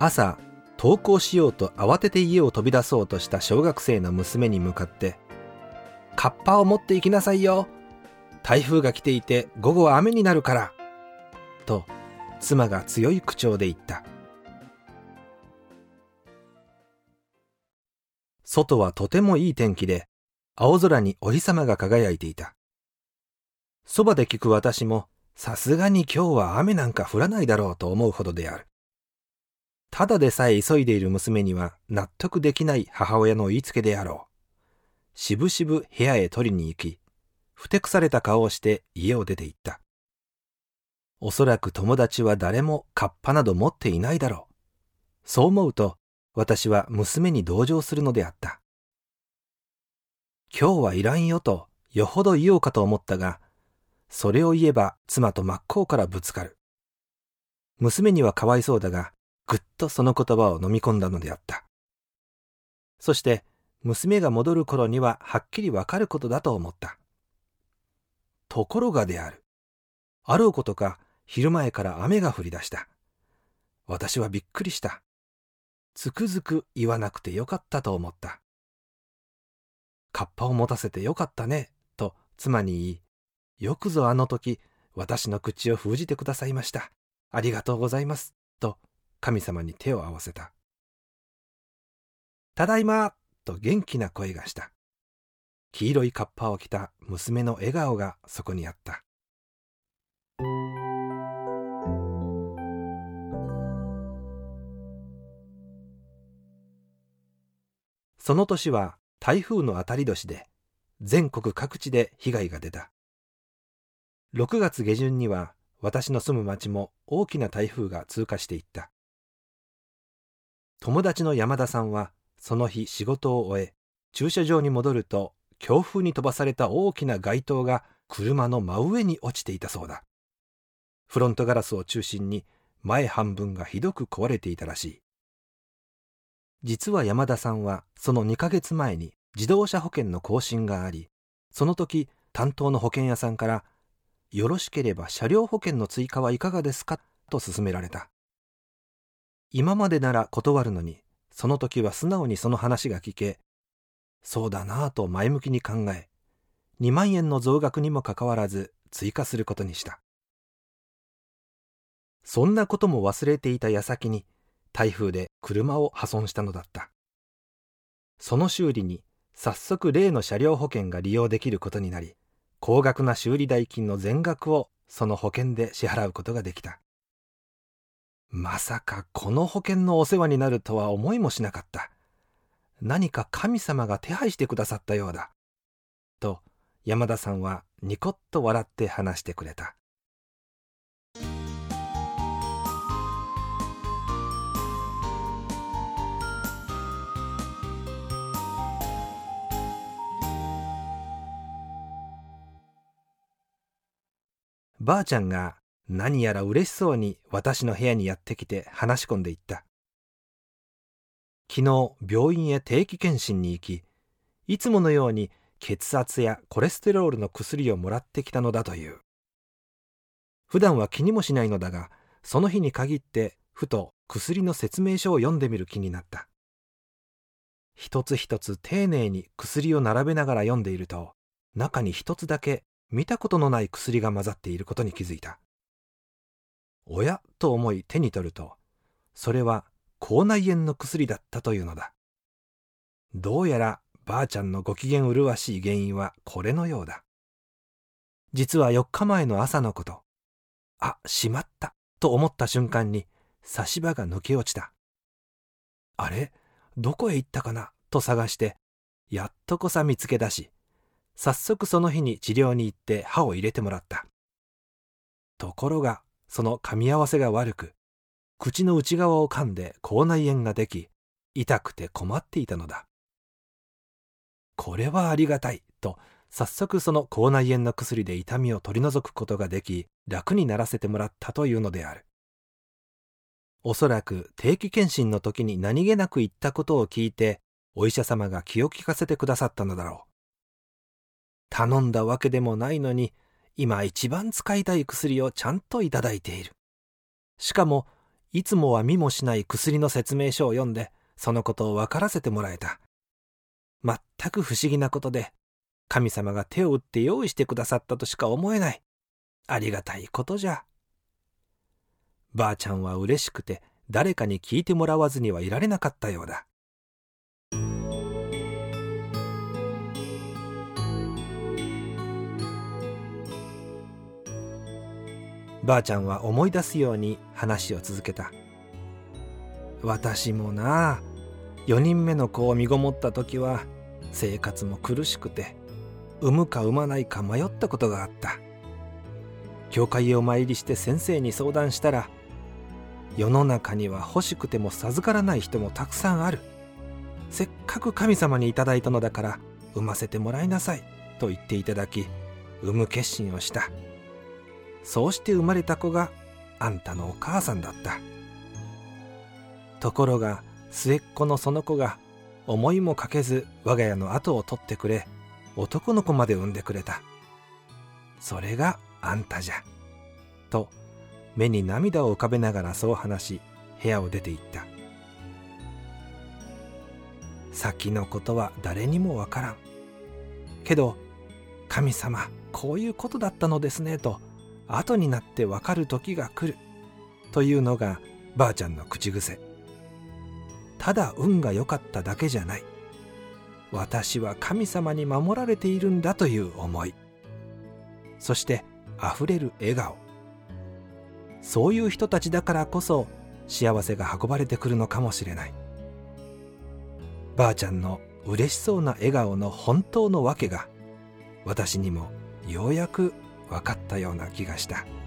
朝、登校しようと慌てて家を飛び出そうとした小学生の娘に向かって、カッパを持って行きなさいよ。台風が来ていて午後は雨になるから。と、妻が強い口調で言った。外はとてもいい天気で、青空にお日様が輝いていた。そばで聞く私も、さすがに今日は雨なんか降らないだろうと思うほどである。ただでさえ急いでいる娘には納得できない母親の言いつけであろう。しぶしぶ部屋へ取りに行き、ふてくされた顔をして家を出て行った。おそらく友達は誰もカッパなど持っていないだろう。そう思うと、私は娘に同情するのであった。今日はいらんよとよほど言おうかと思ったが、それを言えば妻と真っ向からぶつかる。娘にはかわいそうだが、ぐっとその言葉を飲み込んだのであった。そして、娘が戻る頃にははっきりわかることだと思った。ところがである。あろうことか、昼前から雨が降り出した。私はびっくりした。つくづく言わなくてよかったと思った。カッパを持たせてよかったね、と妻に言い、よくぞあの時、私の口を封じてくださいました。ありがとうございます、と神様に手を合わせた。ただいま、と元気な声がした。黄色いカッパを着た娘の笑顔がそこにあった。その年は台風の当たり年で、全国各地で被害が出た。6月下旬には私の住む町も大きな台風が通過していった。友達の山田さんはその日仕事を終え、駐車場に戻ると強風に飛ばされた大きな街灯が車の真上に落ちていたそうだ。フロントガラスを中心に前半分がひどく壊れていたらしい。実は山田さんはその2ヶ月前に自動車保険の更新があり、その時担当の保険屋さんからよろしければ車両保険の追加はいかがですかと勧められた。今までなら断るのに、その時は素直にその話が聞け、そうだなぁと前向きに考え、2万円の増額にもかかわらず追加することにした。そんなことも忘れていた矢先に、台風で車を破損したのだった。その修理に早速例の車両保険が利用できることになり、高額な修理代金の全額をその保険で支払うことができた。まさかこの保険のお世話になるとは思いもしなかった。何か神様が手配してくださったようだ。と山田さんはニコッと笑って話してくれた。ばあちゃんが何やら嬉しそうに私の部屋にやってきて話し込んでいった。昨日病院へ定期検診に行き、いつものように血圧やコレステロールの薬をもらってきたのだという。普段は気にもしないのだが、その日に限ってふと薬の説明書を読んでみる気になった。一つ一つ丁寧に薬を並べながら読んでいると、中に一つだけ見たことのない薬が混ざっていることに気づいた。おやと思い手に取ると、それは口内炎の薬だったというのだ。どうやらばあちゃんのご機嫌麗しい原因はこれのようだ。実は4日前の朝のこと。あ、しまったと思った瞬間に差し歯が抜け落ちた。あれ、どこへ行ったかなと探して、やっとこさ見つけ出し、早速その日に治療に行って歯を入れてもらった。ところがその噛み合わせが悪く、口の内側を噛んで口内炎ができ、痛くて困っていたのだ。これはありがたいと、早速その口内炎の薬で痛みを取り除くことができ、楽にならせてもらったというのである。おそらく定期検診の時に何気なく言ったことを聞いて、お医者様が気を利かせてくださったのだろう。頼んだわけでもないのに、今一番使いたい薬をちゃんといただいている。しかもいつもは見もしない薬の説明書を読んで、そのことを分からせてもらえた。全く不思議なことで、神様が手を打って用意してくださったとしか思えない。ありがたいことじゃ。ばあちゃんは嬉しくて、誰かに聞いてもらわずにはいられなかったようだ。ばあちゃんは思い出すように話を続けた。私もなあ、4人目の子を身ごもった時は生活も苦しくて、産むか産まないか迷ったことがあった。教会へお参りして先生に相談したら、世の中には欲しくても授からない人もたくさんある。せっかく神様にいただいたのだから産ませてもらいなさいと言っていただき、産む決心をした。そうして生まれた子があんたのお母さんだった。ところが末っ子のその子が思いもかけず我が家の後を取ってくれ、男の子まで産んでくれた。それがあんたじゃ。と目に涙を浮かべながらそう話し、部屋を出て行った。先のことは誰にもわからん。けど、神様、こういうことだったのですねと、後になってわかる時が来る。というのがばあちゃんの口癖。ただ運が良かっただけじゃない。私は神様に守られているんだという思い。そして溢れる笑顔。そういう人たちだからこそ幸せが運ばれてくるのかもしれない。ばあちゃんの嬉しそうな笑顔の本当の訳が私にもようやく分かったような気がした。